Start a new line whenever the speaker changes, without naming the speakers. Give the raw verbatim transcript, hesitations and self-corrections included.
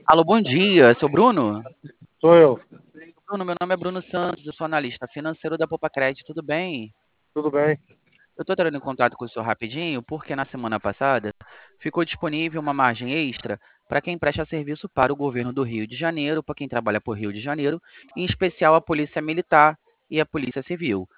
Alô, bom dia, seu Bruno?
Sou eu.
Bruno, meu nome é Bruno Santos, eu sou analista financeiro da Poupa Crédito, tudo bem?
Tudo bem?
Eu estou entrando em contato com o senhor rapidinho, porque na semana passada ficou disponível uma margem extra para quem presta serviço para o governo do Rio de Janeiro, para quem trabalha por Rio de Janeiro, em especial a Polícia Militar e a Polícia Civil.